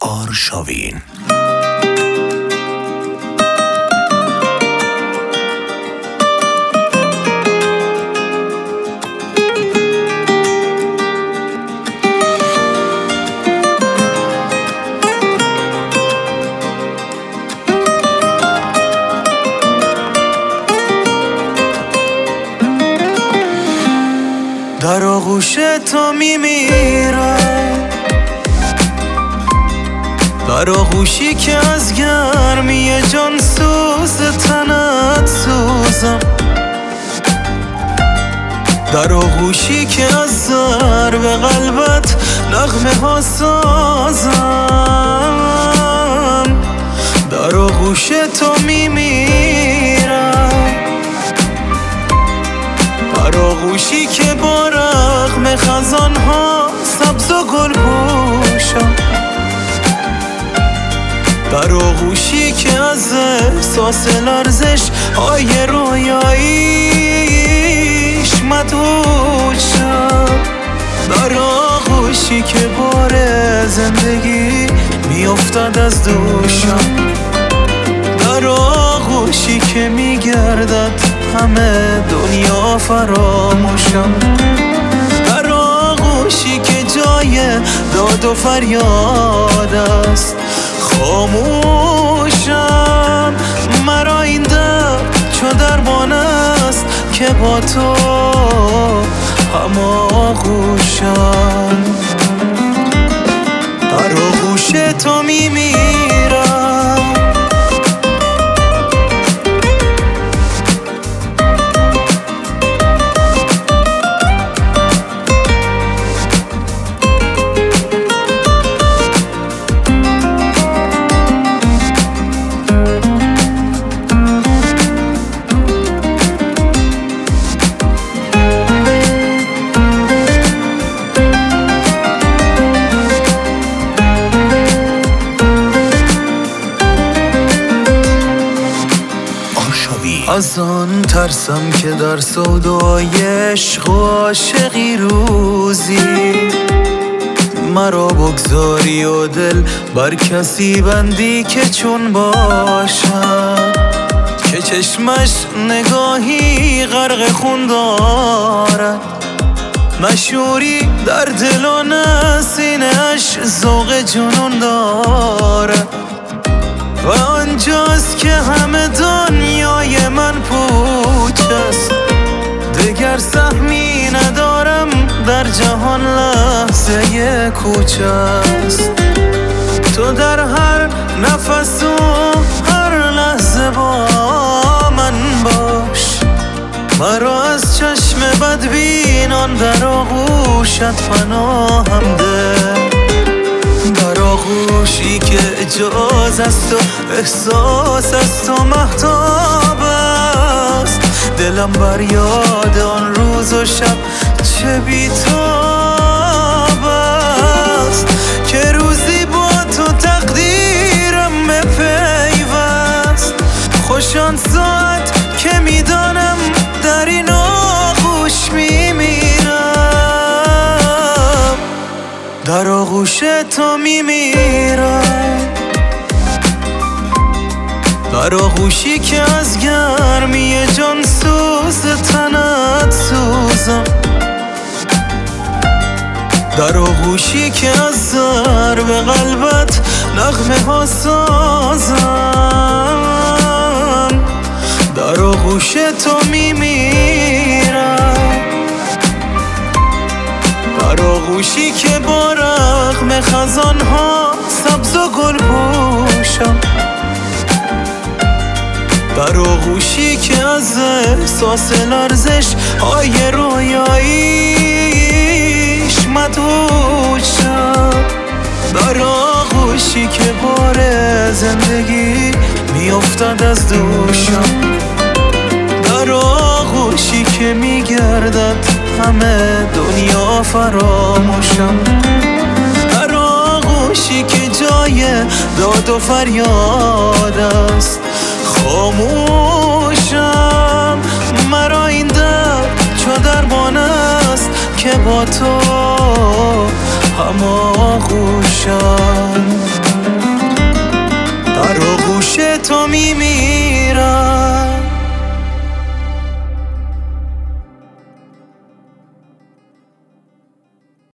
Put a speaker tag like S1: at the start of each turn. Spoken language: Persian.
S1: آرشاوین.
S2: در آغوش تو میمیرم، در آغوشی که از گرمی جان سوز تنت سوزم، در آغوشی که از ضرب قلبت نغمه ها سازم، در آغوش تو میمیرم، در آغوشی که با رغم خزان ها سبز و گل پوشم، در آغوشی که از احساس لرزش های رویاییش مدهوش شم، در آغوشی که بار زندگی میافتد از دوشم، در آغوشی که میگردد همه دنیا فراموشم، در آغوشی که جای داد و فریاد است خاموشم، مرا این درد چو درمان است که با تو هماغوشم، در آغوش تو میمیرم. از آن ترسم که در سودای عشق و عاشقی روزی مرا بگذاری و دل بر کسی بندی که چون باشم، که چشمش نگاهی غرق خون دارد، مشوری در دل و نسینش ذوق جنون دارد، و آنجاست که همه دنیای من پوچ است، دگر سهمی ندارم در جهان لحظه کوچ است، تو در هر نفس و هر لحظه با من باش، مرا از چشم بدبینان در آغوشت پناهم ده، در آغوشی که اجاز است و احساس است و مهتاب است، دلم بر یاد آن روز و شب چه بی‌تاب است، که روزی با تو تقدیرم بپیوست، خوش آن ساعت که میدانم در این آغوش میمیرم، در آغوش تو میمیرم، در آغوشی که از گرمی جان سوز تنت سوزم، در آغوشی که از ضرب قلبت نغمه ها سازم، در آغوش تو میمیرم، در آغوشی که با رغم خزان ها سبز و گل پوشم، در آغوشی که از احساس لرزش های رویاییش مدهوش شم، در آغوشی که بار زندگی میافتد از دوشم، در آغوشی که میگردد همه دنیا فراموشم، در آغوشی که جای داد و فریاد است خاموشم، مرا این درد چو درمان است که با تو هماغوشم. پیش تو میمیرم.